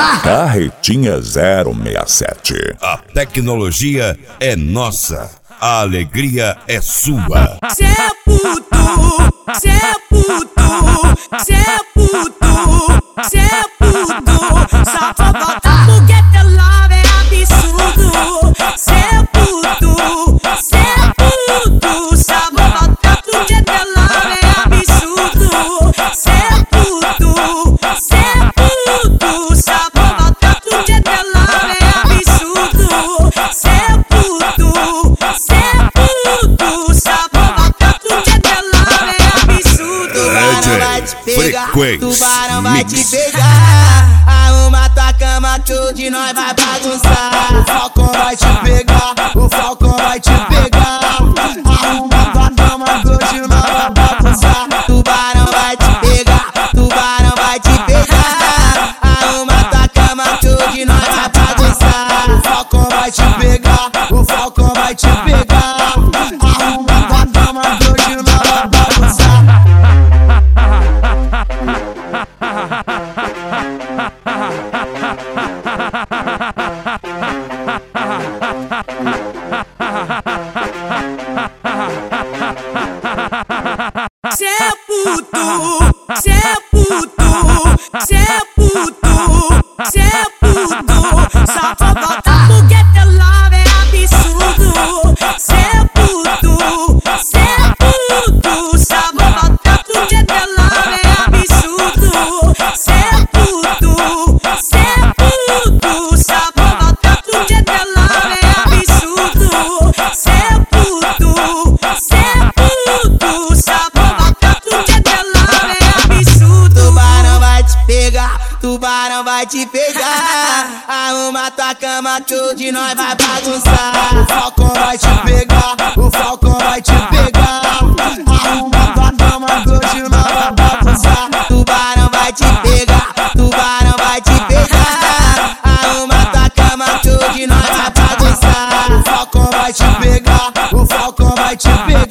Carretinha 067. A tecnologia é nossa, a alegria é sua. Cê é puto, cê é puto, cê é puto, cê é puto. Só fofoca porque teu love é absurdo. Cê é puto, cê é puto. Só fofoca porque teu love é absurdo. Cê é puto, cê é puto. Só fofoca porque teu love é absurdo. Cê é puto, cê é puto. Só fofoca porque teu love é absurdo. DJ Vai te pegar, Frequência tubarão vai te Mix. pegar. Arruma tua cama que hoje nós vai bagunçar. O Falcão vai te pegar, o Falcão vai te pegar. Arruma tua cama que hoje nós vai bagunçar. Tubarão vai te pegar, tubarão vai te pegar. Arruma tua cama que hoje nós vai bagunçar. O Falcão vai te pegar, o Falcão vai te pegar. Arruma tua cama que hoje nós vai bagunçar. Cê é puto, cê é puto, cê é puto, cê é puto. Só fofoca porque teu love é absurdo. Cê é puto, cê é puto. Só fofoca porque teu love é absurdo. Cê é puto, cê é puto. Só fofoca porque teu love é absurdo. Cê é puto, cê é puto. Só fofoca porque teu love é absurdo. Tubarão vai te pegar, tubarão vai te pegar. Arruma tua cama que hoje nós vai bagunçar. O Falcão vai te pegar, o Falcão vai te pegar. Arruma tua cama que hoje nós vai bagunçar. Tubarão vai te pegar, tubarão vai te pegar. Arruma tua cama que hoje nós vai bagunçar. O Falcão vai te pegar, o Falcão vai te pegar.